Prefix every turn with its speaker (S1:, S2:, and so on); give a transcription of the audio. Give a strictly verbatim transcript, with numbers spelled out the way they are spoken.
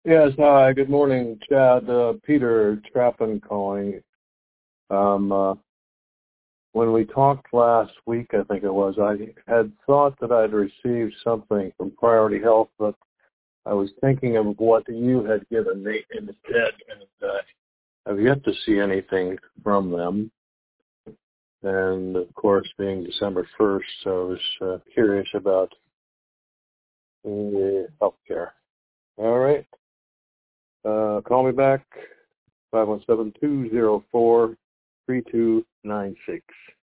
S1: Yes, hi, good morning, Chad. Uh, Peter Trappin calling. Um, uh, when we talked last week, I think it was, I had thought that I'd received something from Priority Health, but I was thinking of what you had given me instead, and uh, I've yet to see anything from them. And, of course, being December first, so I was uh, curious about the health care. All right. Uh, call me back, five one seven, two zero four, three two nine six.